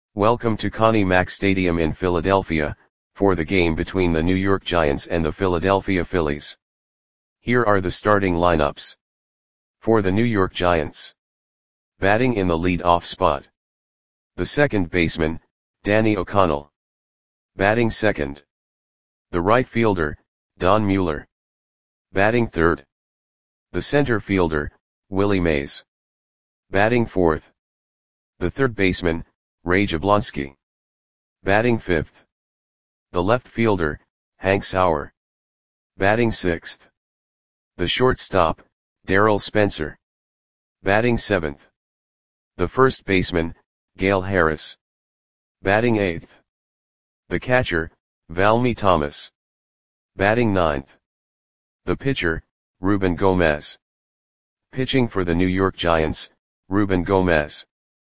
Welcome to Connie Mack Stadium in Philadelphia, for the game between the New York Giants and the Philadelphia Phillies. Here are the starting lineups. For the New York Giants. Batting in the lead-off spot. The second baseman, Danny O'Connell. Batting second. The right fielder, Don Mueller. Batting third. The center fielder, Willie Mays. Batting fourth. The third baseman, Ray Jablonski. Batting fifth. The left fielder, Hank Sauer. Batting sixth. The shortstop, Darryl Spencer. Batting seventh. The first baseman, Gale Harris. Batting eighth. The catcher, Valmy Thomas. Batting ninth. The pitcher, Ruben Gomez. Pitching for the New York Giants, Ruben Gomez.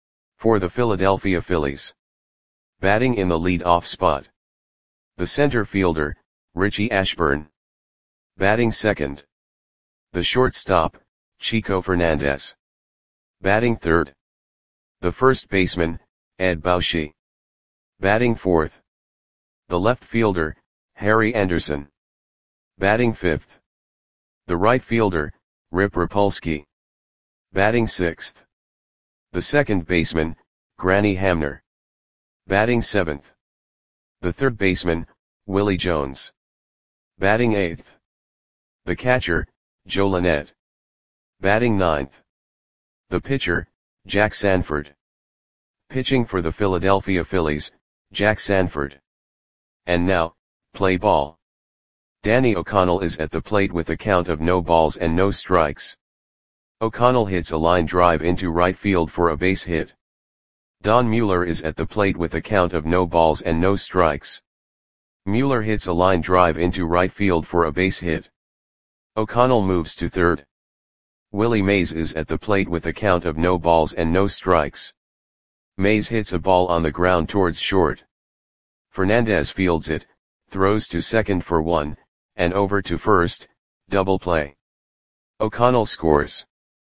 For the Philadelphia Phillies. Batting in the lead-off spot. The center fielder, Richie Ashburn. Batting second. The shortstop, Chico Fernandez. Batting third. The first baseman, Ed Bauschy. Batting fourth. The left fielder, Harry Anderson. Batting fifth. The right fielder, Rip Rapolsky. Batting sixth. The second baseman, Granny Hamner. Batting seventh. The third baseman, Willie Jones. Batting eighth. The catcher, Joe Lynette. Batting ninth. The pitcher, Jack Sanford. Pitching for the Philadelphia Phillies, Jack Sanford. And now, play ball. Danny O'Connell is at the plate with a count of no balls and no strikes. O'Connell hits a line drive into right field for a base hit. Don Mueller is at the plate with a count of no balls and no strikes. Mueller hits a line drive into right field for a base hit. O'Connell moves to third. Willie Mays is at the plate with a count of no balls and no strikes. Mays hits a ball on the ground towards short. Fernandez fields it, throws to second for one, and over to first, double play. O'Connell scores.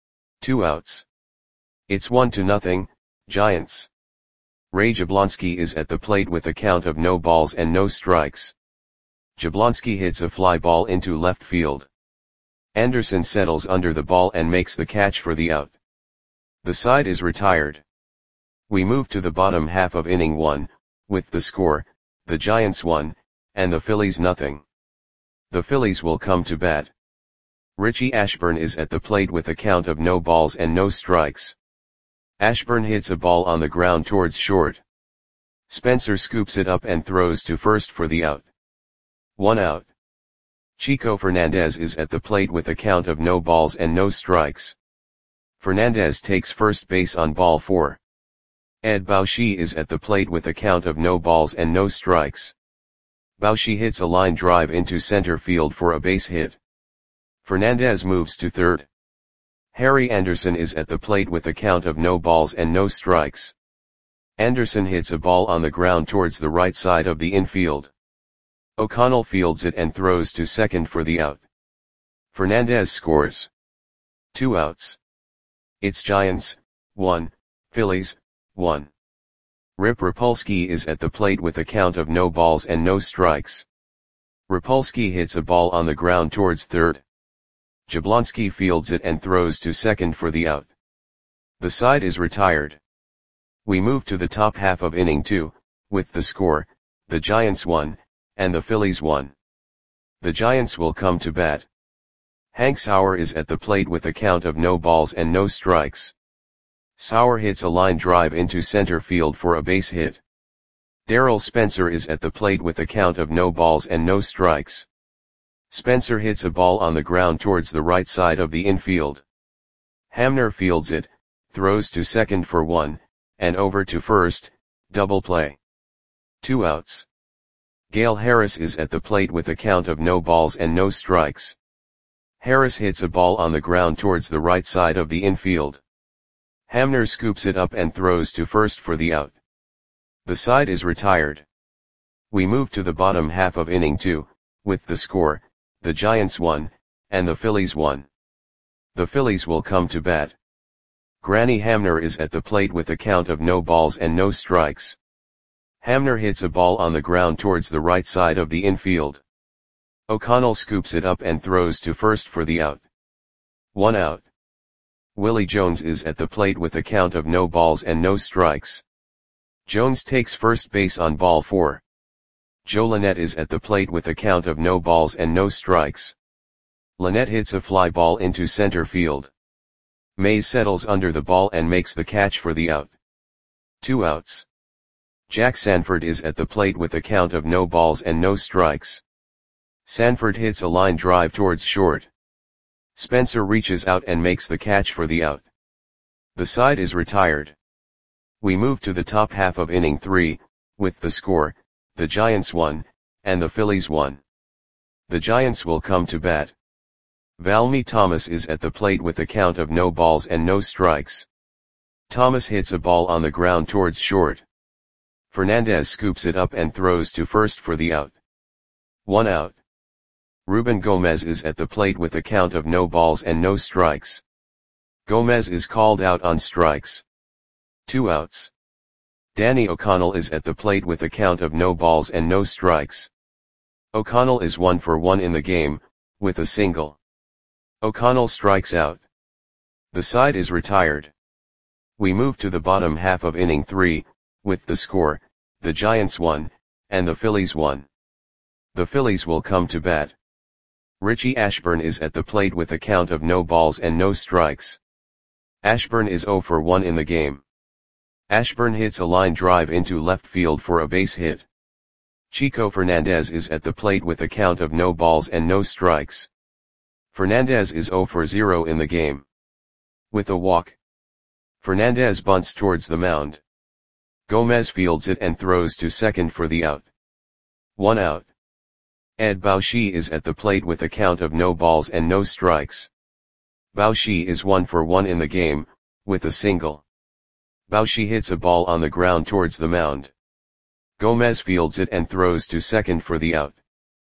2 outs. It's 1-0, Giants. Ray Jablonski is at the plate with a count of no balls and no strikes. Jablonski hits a fly ball into left field. Anderson settles under the ball and makes the catch for the out. The side is retired. We move to the bottom half of inning 1, with the score, the Giants 1, and the Phillies 0. The Phillies will come to bat. Richie Ashburn is at the plate with a count of no balls and no strikes. Ashburn hits a ball on the ground towards short. Spencer scoops it up and throws to first for the out. 1 out. Chico Fernandez is at the plate with a count of no balls and no strikes. Fernandez takes first base on ball 4. Ed Bauschy is at the plate with a count of no balls and no strikes. Bauschy hits a line drive into center field for a base hit. Fernandez moves to third. Harry Anderson is at the plate with a count of no balls and no strikes. Anderson hits a ball on the ground towards the right side of the infield. O'Connell fields it and throws to second for the out. Fernandez scores. 2 outs. It's Giants, 1, Phillies, 1. Rip Rapolsky is at the plate with a count of no balls and no strikes. Rapolsky hits a ball on the ground towards third. Jablonski fields it and throws to second for the out. The side is retired. We move to the top half of inning 2, with the score, the Giants 1, and the Phillies 1. The Giants will come to bat. Hank Sauer is at the plate with a count of no balls and no strikes. Sauer hits a line drive into center field for a base hit. Darryl Spencer is at the plate with a count of no balls and no strikes. Spencer hits a ball on the ground towards the right side of the infield. Hamner fields it, throws to second for one, and over to first, double play. 2 outs. Gale Harris is at the plate with a count of no balls and no strikes. Harris hits a ball on the ground towards the right side of the infield. Hamner scoops it up and throws to first for the out. The side is retired. We move to the bottom half of inning 2, with the score, the Giants 1, and the Phillies 1. The Phillies will come to bat. Granny Hamner is at the plate with a count of no balls and no strikes. Hamner hits a ball on the ground towards the right side of the infield. O'Connell scoops it up and throws to first for the out. 1 out. Willie Jones is at the plate with a count of no balls and no strikes. Jones takes first base on ball 4. Joe Lynette is at the plate with a count of no balls and no strikes. Lynette hits a fly ball into center field. Mays settles under the ball and makes the catch for the out. 2 outs. Jack Sanford is at the plate with a count of no balls and no strikes. Sanford hits a line drive towards short. Spencer reaches out and makes the catch for the out. The side is retired. We move to the top half of inning 3, with the score, the Giants 1, and the Phillies 1. The Giants will come to bat. Valmy Thomas is at the plate with a count of no balls and no strikes. Thomas hits a ball on the ground towards short. Fernandez scoops it up and throws to first for the out. 1 out. Ruben Gomez is at the plate with a count of no balls and no strikes. Gomez is called out on strikes. 2 outs. Danny O'Connell is at the plate with a count of no balls and no strikes. O'Connell is 1 for 1 in the game, with a single. O'Connell strikes out. The side is retired. We move to the bottom half of inning 3, with the score, the Giants 1, and the Phillies 1. The Phillies will come to bat. Richie Ashburn is at the plate with a count of no balls and no strikes. Ashburn is 0 for 1 in the game. Ashburn hits a line drive into left field for a base hit. Chico Fernandez is at the plate with a count of no balls and no strikes. Fernandez is 0 for 0 in the game. With a walk. Fernandez bunts towards the mound. Gomez fields it and throws to second for the out. 1 out. Ed Baushi is at the plate with a count of no balls and no strikes. Baushi is 1 for 1 in the game, with a single. Baushi hits a ball on the ground towards the mound. Gomez fields it and throws to second for the out.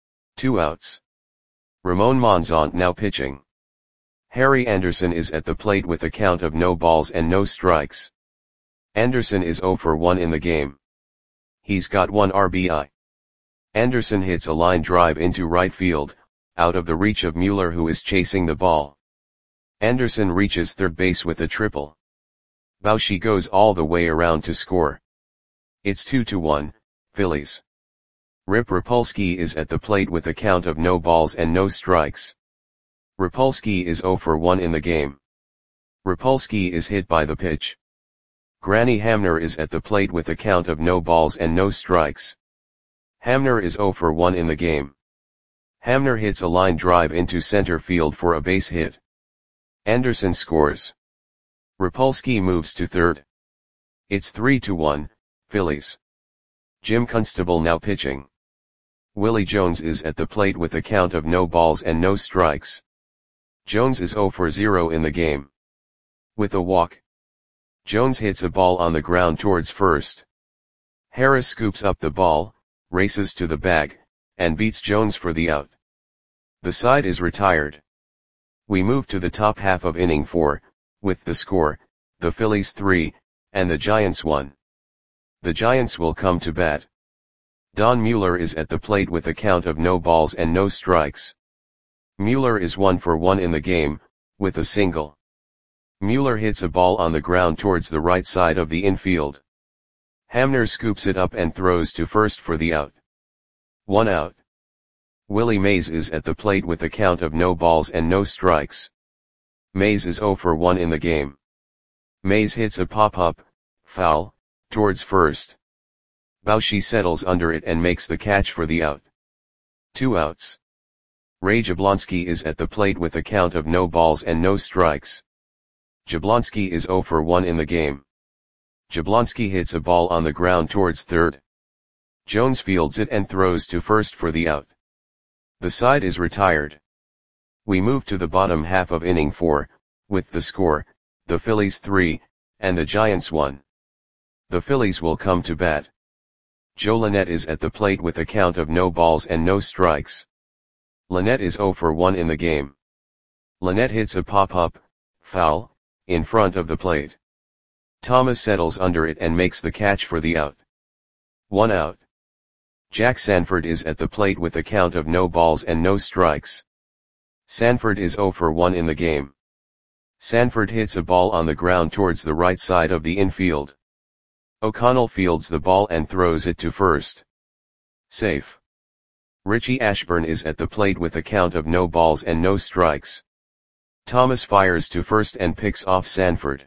2 outs. Ramon Monzon now pitching. Harry Anderson is at the plate with a count of no balls and no strikes. Anderson is 0 for 1 in the game. He's got 1 RBI. Anderson hits a line drive into right field, out of the reach of Mueller who is chasing the ball. Anderson reaches third base with a triple. Baushi goes all the way around to score. It's 2-1, Phillies. Rip Rapolsky is at the plate with a count of no balls and no strikes. Rapolsky is 0 for 1 in the game. Rapolsky is hit by the pitch. Granny Hamner is at the plate with a count of no balls and no strikes. Hamner is 0 for 1 in the game. Hamner hits a line drive into center field for a base hit. Anderson scores. Rapolsky moves to third. It's 3-1, Phillies. Jim Constable now pitching. Willie Jones is at the plate with a count of no balls and no strikes. Jones is 0 for 0 in the game. With a walk. Jones hits a ball on the ground towards first. Harris scoops up the ball, races to the bag, and beats Jones for the out. The side is retired. We move to the top half of inning 4, with the score, the Phillies 3, and the Giants 1. The Giants will come to bat. Don Mueller is at the plate with a count of no balls and no strikes. Mueller is 1 for 1 in the game, with a single. Mueller hits a ball on the ground towards the right side of the infield. Hamner scoops it up and throws to first for the out. 1 out. Willie Mays is at the plate with a count of no balls and no strikes. Mays is 0 for 1 in the game. Mays hits a pop-up, foul, towards first. Baushi settles under it and makes the catch for the out. 2 outs. Ray Jablonski is at the plate with a count of no balls and no strikes. Jablonski is 0 for 1 in the game. Jablonski hits a ball on the ground towards third. Jones fields it and throws to first for the out. The side is retired. We move to the bottom half of inning 4, with the score, the Phillies 3, and the Giants 1. The Phillies will come to bat. Joe Lynette is at the plate with a count of no balls and no strikes. Lynette is 0 for 1 in the game. Lynette hits a pop-up, foul, in front of the plate. Thomas settles under it and makes the catch for the out. 1 out. Jack Sanford is at the plate with a count of no balls and no strikes. Sanford is 0 for 1 in the game. Sanford hits a ball on the ground towards the right side of the infield. O'Connell fields the ball and throws it to first. Safe. Richie Ashburn is at the plate with a count of no balls and no strikes. Thomas fires to first and picks off Sanford.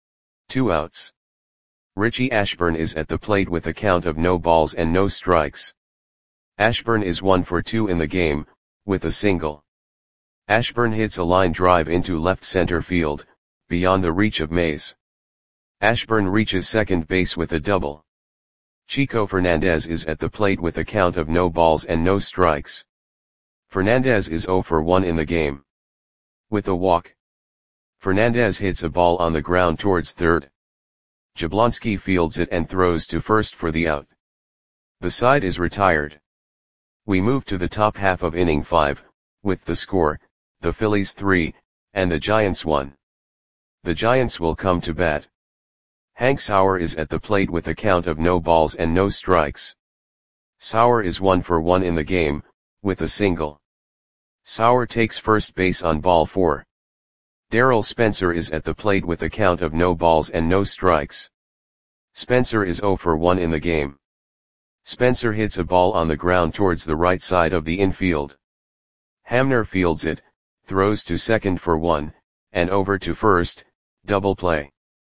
2 outs. Richie Ashburn is at the plate with a count of no balls and no strikes. Ashburn is 1 for 2 in the game, with a single. Ashburn hits a line drive into left center field, beyond the reach of Mays. Ashburn reaches second base with a double. Chico Fernandez is at the plate with a count of no balls and no strikes. Fernandez is 0 for 1 in the game. With a walk. Fernandez hits a ball on the ground towards third. Jablonski fields it and throws to first for the out. The side is retired. We move to the top half of inning 5, with the score, the Phillies 3, and the Giants 1. The Giants will come to bat. Hank Sauer is at the plate with a count of no balls and no strikes. Sauer is 1 for 1 in the game, with a single. Sauer takes first base on ball 4. Darrell Spencer is at the plate with a count of no balls and no strikes. Spencer is 0 for 1 in the game. Spencer hits a ball on the ground towards the right side of the infield. Hamner fields it, throws to second for 1, and over to first, double play.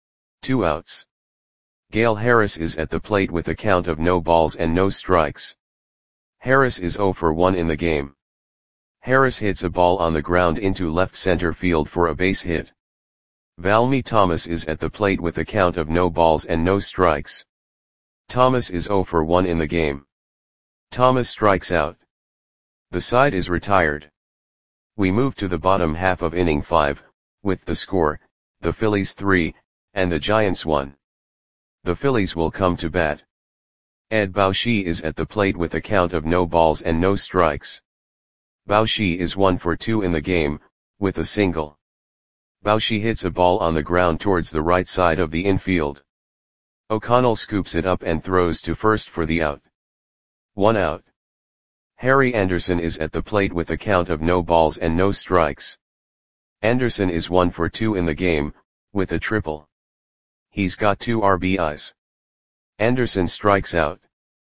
2 outs. Gale Harris is at the plate with a count of no balls and no strikes. Harris is 0 for 1 in the game. Harris hits a ball on the ground into left center field for a base hit. Valmy Thomas is at the plate with a count of no balls and no strikes. Thomas is 0 for 1 in the game. Thomas strikes out. The side is retired. We move to the bottom half of inning 5, with the score, the Phillies 3, and the Giants 1. The Phillies will come to bat. Ed Bauschy is at the plate with a count of no balls and no strikes. Bauschy is 1 for 2 in the game, with a single. Bauschy hits a ball on the ground towards the right side of the infield. O'Connell scoops it up and throws to first for the out. 1 out. Harry Anderson is at the plate with a count of no balls and no strikes. Anderson is 1 for 2 in the game, with a triple. He's got 2 RBIs. Anderson strikes out.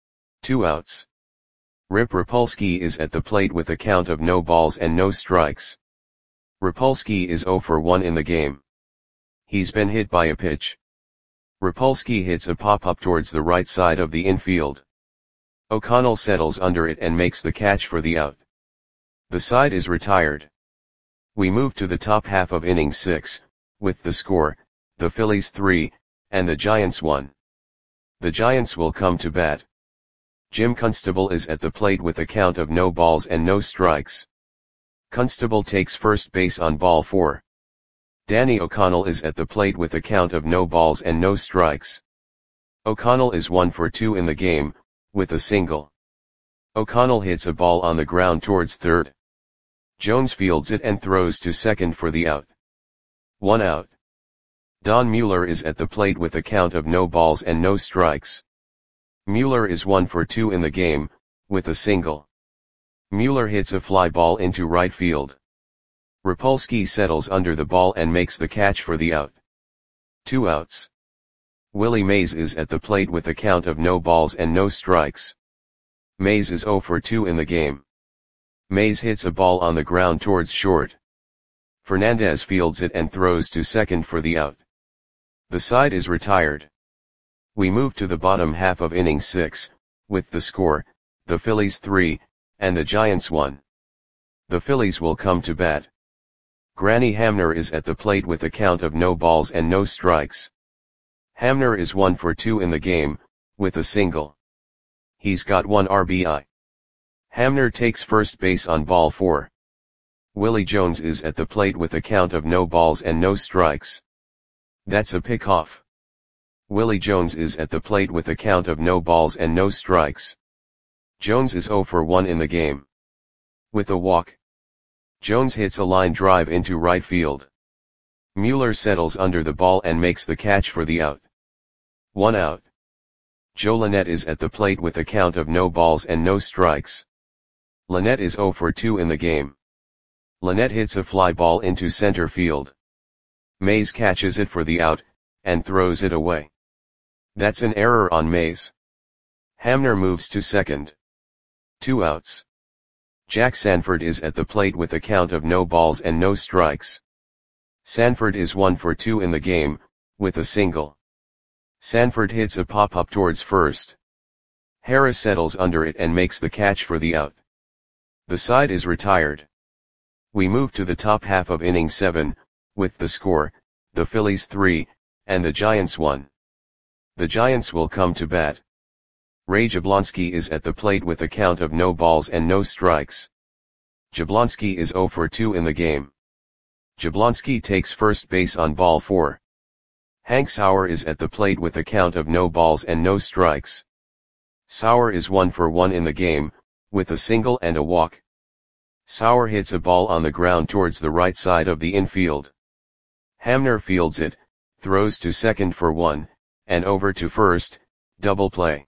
2 outs. Rip Rapolsky is at the plate with a count of no balls and no strikes. Rapolsky is 0 for 1 in the game. He's been hit by a pitch. Rapolsky hits a pop-up towards the right side of the infield. O'Connell settles under it and makes the catch for the out. The side is retired. We move to the top half of inning 6, with the score, the Phillies 3, and the Giants 1. The Giants will come to bat. Jim Constable is at the plate with a count of no balls and no strikes. Constable takes first base on ball 4. Danny O'Connell is at the plate with a count of no balls and no strikes. O'Connell is 1 for 2 in the game, with a single. O'Connell hits a ball on the ground towards third. Jones fields it and throws to second for the out. 1 out. Don Mueller is at the plate with a count of no balls and no strikes. Mueller is 1 for 2 in the game, with a single. Mueller hits a fly ball into right field. Rapolsky settles under the ball and makes the catch for the out. 2 outs. Willie Mays is at the plate with a count of no balls and no strikes. Mays is 0 for 2 in the game. Mays hits a ball on the ground towards short. Fernandez fields it and throws to second for the out. The side is retired. We move to the bottom half of inning 6, with the score, the Phillies 3, and the Giants 1. The Phillies will come to bat. Granny Hamner is at the plate with a count of no balls and no strikes. Hamner is 1 for 2 in the game, with a single. He's got 1 RBI. Hamner takes first base on ball 4. Willie Jones is at the plate with a count of no balls and no strikes. That's a pickoff. Willie Jones is at the plate with a count of no balls and no strikes. Jones is 0 for 1 in the game. With a walk. Jones hits a line drive into right field. Mueller settles under the ball and makes the catch for the out. 1 out. Joe Lynette is at the plate with a count of no balls and no strikes. Lynette is 0 for 2 in the game. Lynette hits a fly ball into center field. Mays catches it for the out, and throws it away. That's an error on Mays. Hamner moves to second. 2 outs. Jack Sanford is at the plate with a count of no balls and no strikes. Sanford is 1 for 2 in the game, with a single. Sanford hits a pop-up towards first. Harris settles under it and makes the catch for the out. The side is retired. We move to the top half of inning 7, with the score, the Phillies 3, and the Giants 1. The Giants will come to bat. Ray Jablonski is at the plate with a count of no balls and no strikes. Jablonski is 0 for 2 in the game. Jablonski takes first base on ball 4. Hank Sauer is at the plate with a count of no balls and no strikes. Sauer is 1 for 1 in the game, with a single and a walk. Sauer hits a ball on the ground towards the right side of the infield. Hamner fields it, throws to second for 1, and over to first, double play.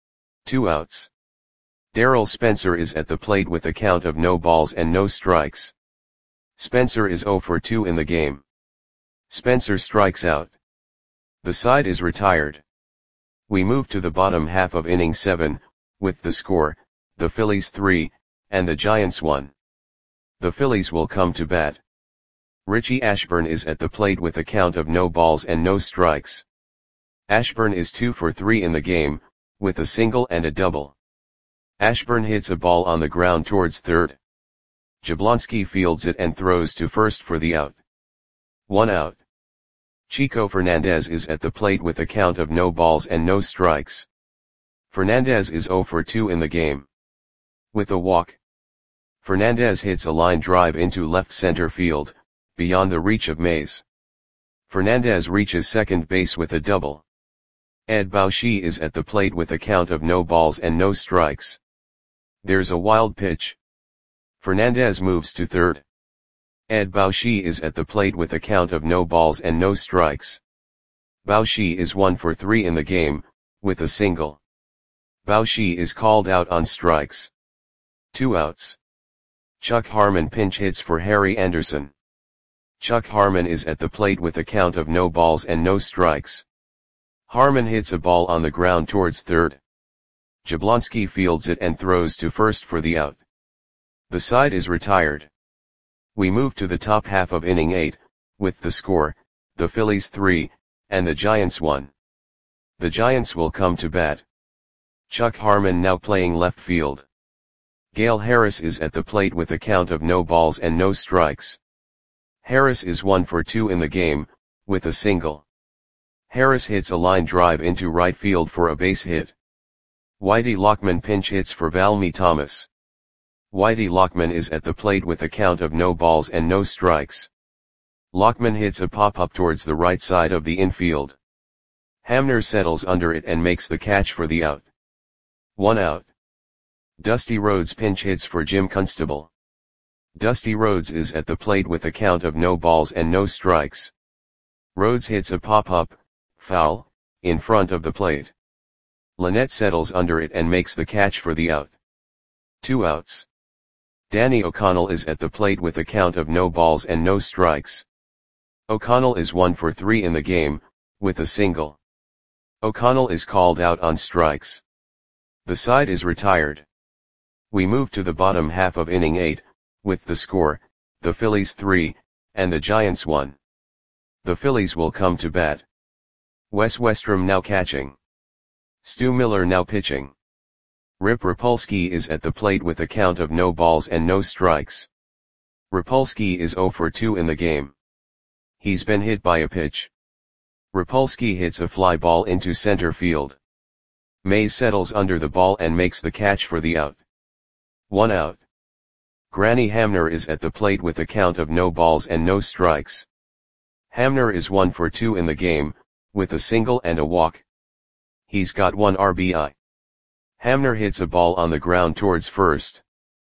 2 outs. Darrell Spencer is at the plate with a count of no balls and no strikes. Spencer is 0 for 2 in the game. Spencer strikes out. The side is retired. We move to the bottom half of inning 7, with the score, the Phillies 3, and the Giants 1. The Phillies will come to bat. Richie Ashburn is at the plate with a count of no balls and no strikes. Ashburn is 2 for 3 in the game, with a single and a double. Ashburn hits a ball on the ground towards third. Jablonski fields it and throws to first for the out. 1 out. Chico Fernandez is at the plate with a count of no balls and no strikes. Fernandez is 0 for 2 in the game. With a walk. Fernandez hits a line drive into left center field, beyond the reach of Mays. Fernandez reaches second base with a double. Ed Bauschy is at the plate with a count of no balls and no strikes. There's a wild pitch. Fernandez moves to third. Ed Bauschy is at the plate with a count of no balls and no strikes. Bauschy is 1 for 3 in the game, with a single. Bauschy is called out on strikes. 2 outs. Chuck Harmon pinch hits for Harry Anderson. Chuck Harmon is at the plate with a count of no balls and no strikes. Harmon hits a ball on the ground towards third. Jablonski fields it and throws to first for the out. The side is retired. We move to the top half of inning 8, with the score, the Phillies 3, and the Giants 1. The Giants will come to bat. Chuck Harmon now playing left field. Gale Harris is at the plate with a count of no balls and no strikes. Harris is 1 for 2 in the game, with a single. Harris hits a line drive into right field for a base hit. Whitey Lockman pinch hits for Valmy Thomas. Whitey Lockman is at the plate with a count of no balls and no strikes. Lockman hits a pop-up towards the right side of the infield. Hamner settles under it and makes the catch for the out. 1 out. Dusty Rhodes pinch hits for Jim Constable. Dusty Rhodes is at the plate with a count of no balls and no strikes. Rhodes hits a pop-up, foul, in front of the plate. Lynette settles under it and makes the catch for the out. 2 outs. Danny O'Connell is at the plate with a count of no balls and no strikes. O'Connell is 1 for 3 in the game, with a single. O'Connell is called out on strikes. The side is retired. We move to the bottom half of inning 8, with the score, the Phillies 3, and the Giants 1. The Phillies will come to bat. Wes Westrom now catching. Stu Miller now pitching. Rip Rapolsky is at the plate with a count of no balls and no strikes. Rapolsky is 0 for 2 in the game. He's been hit by a pitch. Rapolsky hits a fly ball into center field. Mays settles under the ball and makes the catch for the out. 1 out. Granny Hamner is at the plate with a count of no balls and no strikes. Hamner is 1 for 2 in the game, with a single and a walk. He's got 1 RBI. Hamner hits a ball on the ground towards first.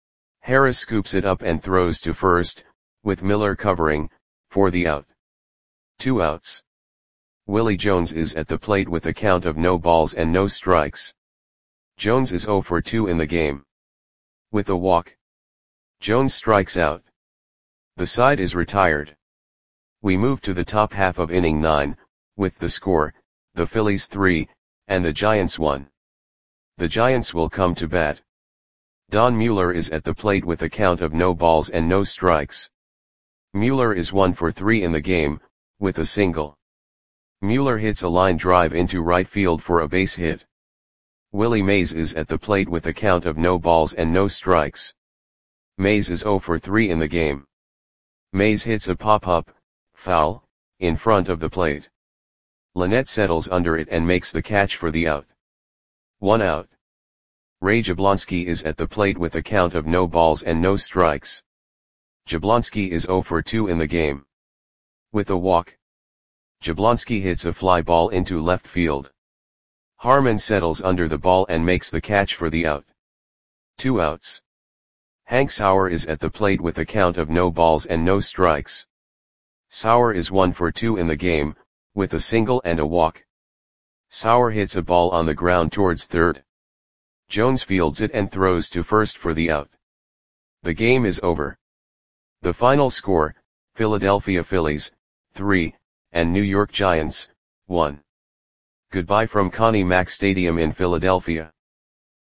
Harris scoops it up and throws to first, with Miller covering, for the out. 2 outs. Willie Jones is at the plate with a count of no balls and no strikes. Jones is 0 for 2 in the game. With a walk, Jones strikes out. The side is retired. We move to the top half of inning 9, with the score, the Phillies 3, and the Giants 1. The Giants will come to bat. Don Mueller is at the plate with a count of no balls and no strikes. Mueller is 1 for 3 in the game, with a single. Mueller hits a line drive into right field for a base hit. Willie Mays is at the plate with a count of no balls and no strikes. Mays is 0 for 3 in the game. Mays hits a pop-up, foul, in front of the plate. Lynette settles under it and makes the catch for the out. 1 out. Ray Jablonski is at the plate with a count of no balls and no strikes. Jablonski is 0 for 2 in the game. With a walk, Jablonski hits a fly ball into left field. Harmon settles under the ball and makes the catch for the out. 2 outs. Hank Sauer is at the plate with a count of no balls and no strikes. Sauer is 1 for 2 in the game, with a single and a walk. Sauer hits a ball on the ground towards third. Jones fields it and throws to first for the out. The game is over. The final score, Philadelphia Phillies, 3, and New York Giants, 1. Goodbye from Connie Mack Stadium in Philadelphia.